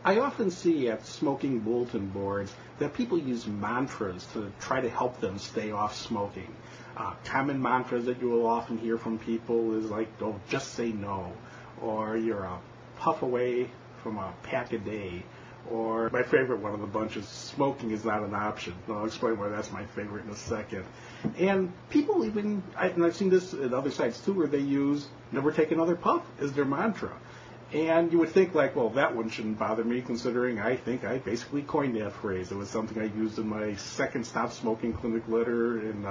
I often see at smoking bulletin boards that people use mantras to try to help them stay off smoking. Common mantras that you will often hear from people is like, "Oh, just say no," or "You're a puff away from a pack a day," or my favorite one of the bunch is "Smoking is not an option." And I'll explain why that's my favorite in a second. And people even, and I've seen this at other sites too, where they use "Never take another puff" as their mantra. And you would think like, well, that one shouldn't bother me, considering I think I basically coined that phrase. It was something I used in my second Stop Smoking Clinic letter in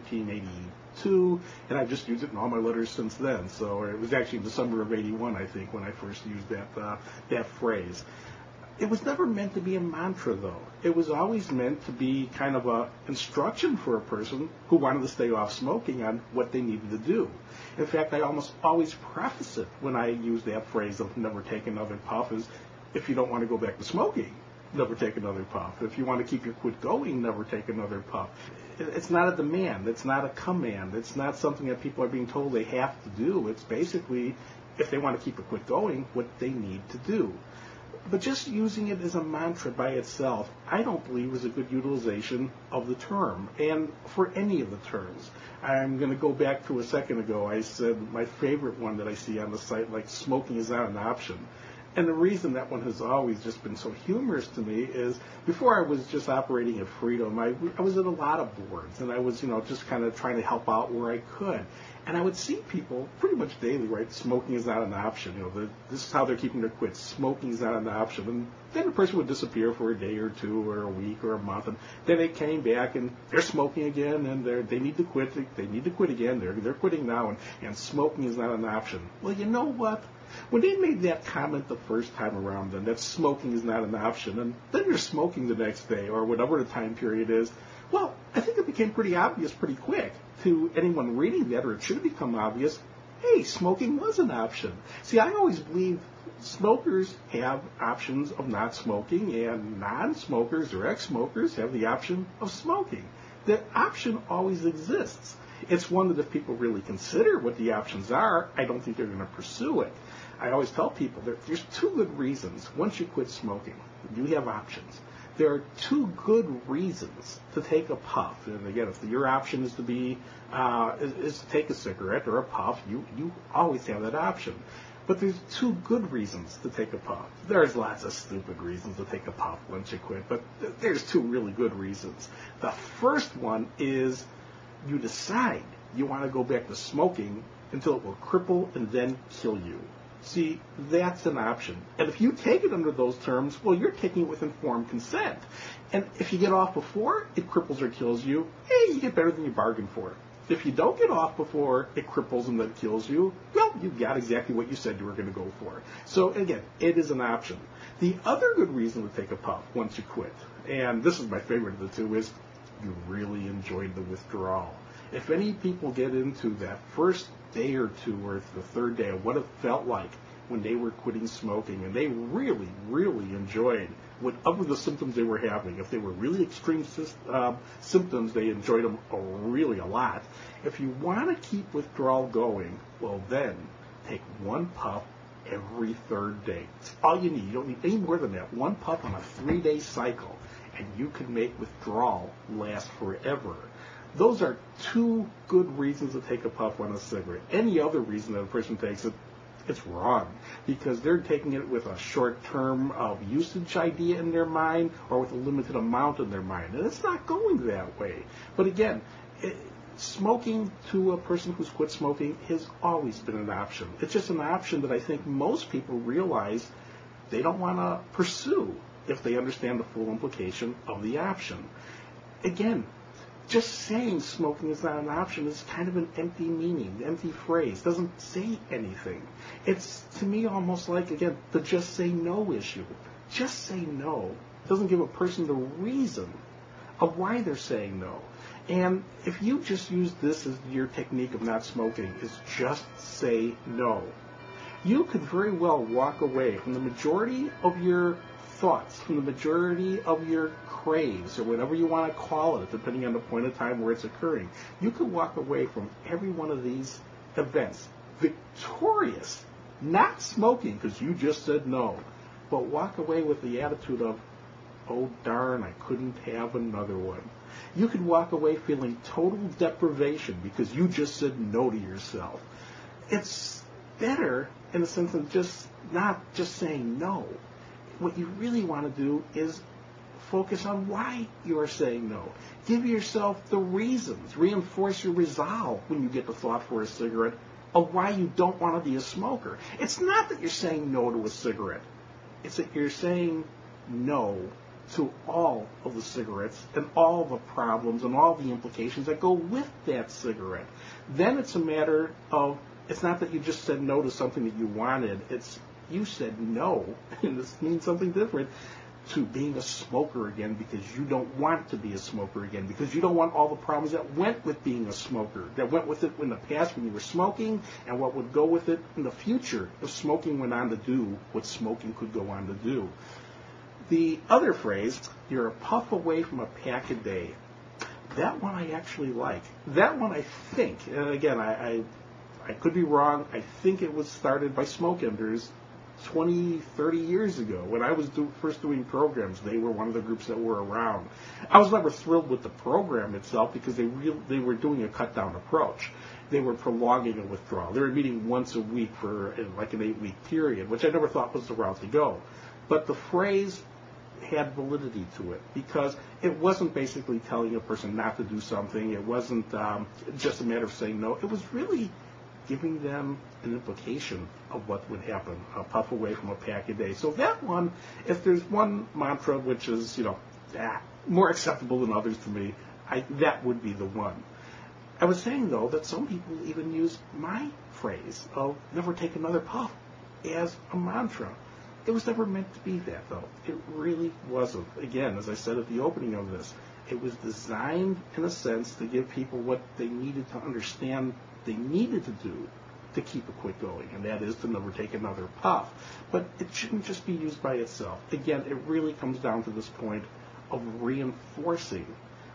1982, and I've just used it in all my letters since then. So it was actually in the summer of '81, I think, when I first used that phrase. It was never meant to be a mantra, though. It was always meant to be kind of a instruction for a person who wanted to stay off smoking on what they needed to do. In fact, I almost always preface it when I use that phrase of "never take another puff" is, if you don't want to go back to smoking, never take another puff. If you want to keep your quit going, never take another puff. It's not a demand. It's not a command. It's not something that people are being told they have to do. It's basically, if they want to keep a quit going, what they need to do. But just using it as a mantra by itself, I don't believe is a good utilization of the term, and for any of the terms. I'm going to go back to a second ago. I said my favorite one that I see on the site, like "Smoking is not an option." And the reason that one has always just been so humorous to me is before I was just operating at Freedom, I was at a lot of boards, and I was, just kind of trying to help out where I could. And I would see people pretty much daily, right? "Smoking is not an option." This is how they're keeping their quit. Smoking is not an option. And then the person would disappear for a day or two or a week or a month, and then they came back and they're smoking again, and they need to quit. They need to quit again. They're quitting now, and smoking is not an option. Well, you know what? When they made that comment the first time around, then that smoking is not an option, and then you're smoking the next day or whatever the time period is, well, I think it became pretty obvious pretty quick to anyone reading that, or it should have become obvious, hey, smoking was an option. See, I always believe smokers have options of not smoking, and non-smokers or ex-smokers have the option of smoking. The option always exists. It's one that if people really consider what the options are, I don't think they're going to pursue it. I always tell people there's two good reasons. Once you quit smoking, you have options. There are two good reasons to take a puff. And again, if your option is to take a cigarette or a puff, you always have that option. But there's two good reasons to take a puff. There's lots of stupid reasons to take a puff once you quit, but there's two really good reasons. The first one is you decide you want to go back to smoking until it will cripple and then kill you. See, that's an option. And if you take it under those terms, well, you're taking it with informed consent. And if you get off before it cripples or kills you, hey, you get better than you bargained for. If you don't get off before it cripples and then kills you, well, you got exactly what you said you were going to go for. So again, it is an option. The other good reason to take a puff once you quit, and this is my favorite of the two, is you really enjoyed the withdrawal. If any people get into that first day or two or the third day of what it felt like when they were quitting smoking, and they really, really enjoyed whatever the symptoms they were having. If they were really extreme symptoms, they enjoyed them really a lot. If you want to keep withdrawal going, well then, take one puff every third day. It's all you need. You don't need any more than that. One puff on a 3-day cycle, and you can make withdrawal last forever. Those are two good reasons to take a puff on a cigarette. Any other reason that a person takes it, it's wrong, because they're taking it with a short-term of usage idea in their mind or with a limited amount in their mind, and it's not going that way. But again, smoking to a person who's quit smoking has always been an option. It's just an option that I think most people realize they don't want to pursue if they understand the full implication of the option. Again, just saying smoking is not an option is kind of an empty meaning, empty phrase. Doesn't say anything. It's, to me, almost like, again, the just say no issue. Just say no doesn't give a person the reason of why they're saying no. And if you just use this as your technique of not smoking, is just say no, you could very well walk away from the majority of your thoughts, from the majority of your craves, or whatever you want to call it, depending on the point of time where it's occurring. You could walk away from every one of these events victorious, not smoking because you just said no, but walk away with the attitude of, oh darn, I couldn't have another one. You could walk away feeling total deprivation because you just said no to yourself. It's better in the sense of not just saying no. What you really want to do is focus on why you are saying no. Give yourself the reasons. Reinforce your resolve when you get the thought for a cigarette of why you don't want to be a smoker. It's not that you're saying no to a cigarette. It's that you're saying no to all of the cigarettes and all the problems and all the implications that go with that cigarette. Then it's a matter of, it's not that you just said no to something that you wanted. It's you said no, and this means something different, to being a smoker again because you don't want to be a smoker again, because you don't want all the problems that went with being a smoker, that went with it in the past when you were smoking, and what would go with it in the future if smoking went on to do what smoking could go on to do. The other phrase, you're a puff away from a pack a day, that one I actually like. That one I think, and again, I could be wrong, I think it was started by Smoke Enders 20, 30 years ago. When I was first doing programs, they were one of the groups that were around. I was never thrilled with the program itself because they were doing a cut-down approach. They were prolonging a withdrawal. They were meeting once a week for like an 8-week period, which I never thought was the route to go. But the phrase had validity to it because it wasn't basically telling a person not to do something. It wasn't just a matter of saying no. It was really giving them an implication of what would happen, a puff away from a pack a day. So that one, if there's one mantra which is, more acceptable than others to me, that would be the one. I was saying, though, that some people even use my phrase of never take another puff as a mantra. It was never meant to be that, though. It really wasn't. Again, as I said at the opening of this, it was designed, in a sense, to give people what they needed to understand they needed to do to keep a quit going, and that is to never take another puff. But it shouldn't just be used by itself. Again, it really comes down to this point of reinforcing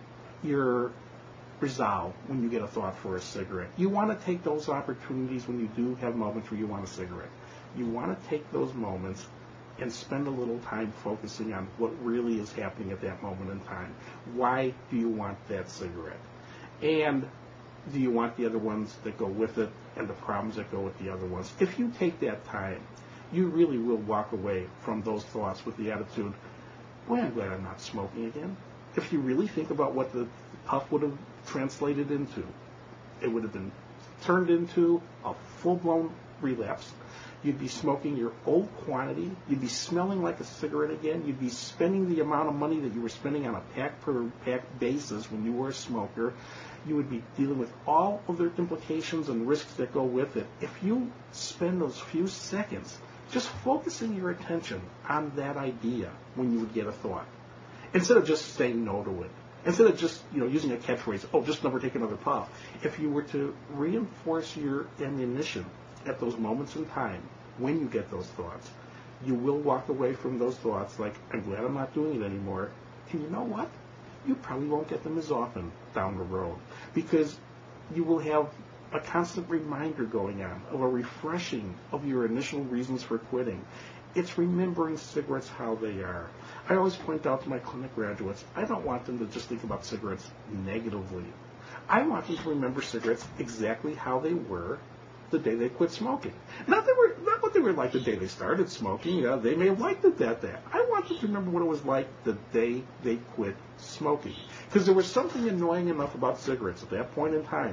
your resolve when you get a thought for a cigarette. You want to take those opportunities when you do have moments where you want a cigarette. You want to take those moments and spend a little time focusing on what really is happening at that moment in time. Why do you want that cigarette? And do you want the other ones that go with it and the problems that go with the other ones? If you take that time, you really will walk away from those thoughts with the attitude, boy, I'm glad I'm not smoking again. If you really think about what the puff would have translated into, it would have been turned into a full-blown relapse. You'd be smoking your old quantity. You'd be smelling like a cigarette again. You'd be spending the amount of money that you were spending on a pack-per-pack basis when you were a smoker. You would be dealing with all of the implications and risks that go with it. If you spend those few seconds just focusing your attention on that idea when you would get a thought, instead of just saying no to it, instead of just using a catchphrase, oh, just never take another puff, if you were to reinforce your ammunition at those moments in time when you get those thoughts, you will walk away from those thoughts like, I'm glad I'm not doing it anymore. And you know what? You probably won't get them as often down the road because you will have a constant reminder going on of a refreshing of your initial reasons for quitting. It's remembering cigarettes how they are. I always point out to my clinic graduates, I don't want them to just think about cigarettes negatively. I want them to remember cigarettes exactly how they were the day they quit smoking. Not what they were like the day they started smoking. They may have liked it that day. I want them to remember what it was like the day they quit smoking. Because there was something annoying enough about cigarettes at that point in time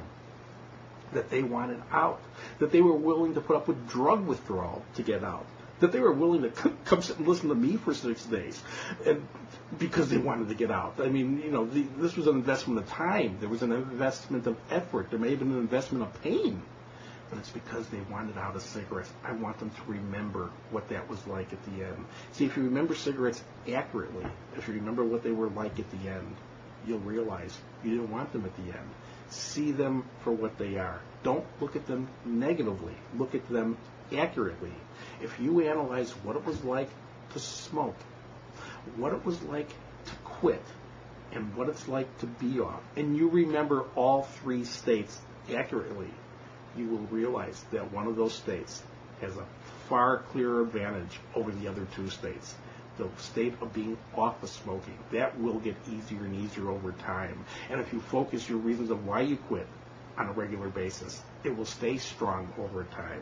that they wanted out, that they were willing to put up with drug withdrawal to get out, that they were willing to come sit and listen to me for 6 days and because they wanted to get out. I mean, this was an investment of time. There was an investment of effort. There may have been an investment of pain. But it's because they wanted out of cigarettes. I want them to remember what that was like at the end. See, if you remember cigarettes accurately, if you remember what they were like at the end, you'll realize you didn't want them at the end. See them for what they are. Don't look at them negatively. Look at them accurately. If you analyze what it was like to smoke, what it was like to quit, and what it's like to be off, and you remember all 3 states accurately, you will realize that one of those states has a far clearer advantage over the other two states. The state of being off of smoking. That will get easier and easier over time. And if you focus your reasons of why you quit on a regular basis, it will stay strong over time.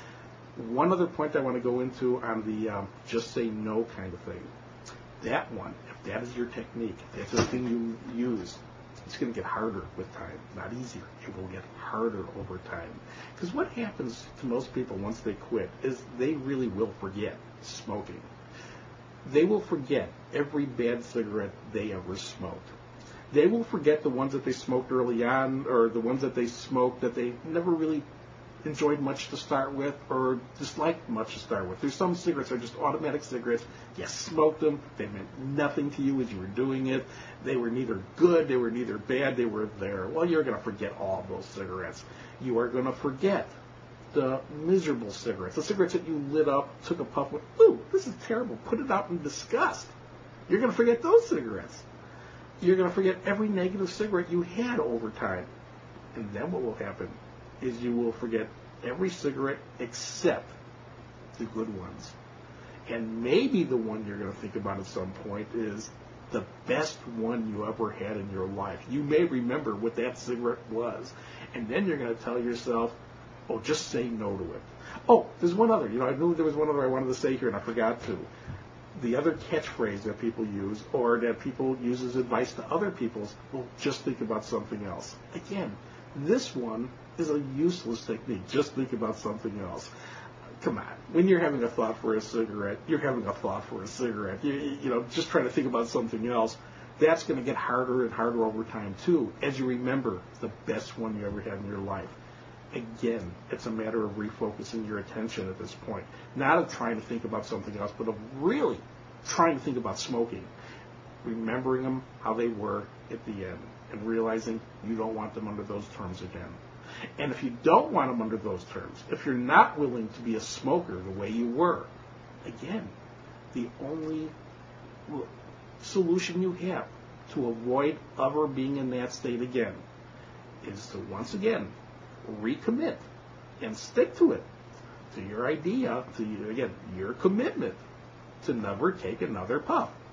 One other point I want to go into on the just say no kind of thing. That one, if that is your technique, if that's the thing you use, it's going to get harder with time, not easier. It will get harder over time. Because what happens to most people once they quit is they really will forget smoking. They will forget every bad cigarette they ever smoked. They will forget the ones that they smoked early on, or the ones that they smoked that they never really enjoyed much to start with or disliked much to start with. There's some cigarettes that are just automatic cigarettes. You smoked them. They meant nothing to you as you were doing it. They were neither good. They were neither bad. They were there. Well, you're going to forget all of those cigarettes. You are going to forget the miserable cigarettes, the cigarettes that you lit up, took a puff, went, ooh, this is terrible, put it out in disgust. You're going to forget those cigarettes. You're going to forget every negative cigarette you had over time. And then what will happen is you will forget every cigarette except the good ones. And maybe the one you're going to think about at some point is the best one you ever had in your life. You may remember what that cigarette was. And then you're going to tell yourself, oh, just say no to it. Oh, there's one other. I knew there was one other I wanted to say here, and I forgot to. The other catchphrase that people use, or that people use as advice to other people, is, well, just think about something else. Again, this one is a useless technique. Just think about something else. Come on. When you're having a thought for a cigarette, you're having a thought for a cigarette. Just trying to think about something else. That's going to get harder and harder over time, too, as you remember the best one you ever had in your life. Again, it's a matter of refocusing your attention at this point. Not of trying to think about something else, but of really trying to think about smoking. Remembering them how they were at the end and realizing you don't want them under those terms again. And if you don't want them under those terms, if you're not willing to be a smoker the way you were, again, the only solution you have to avoid ever being in that state again is to once again recommit and stick to it, to your idea, to, again, your commitment to never take another puff.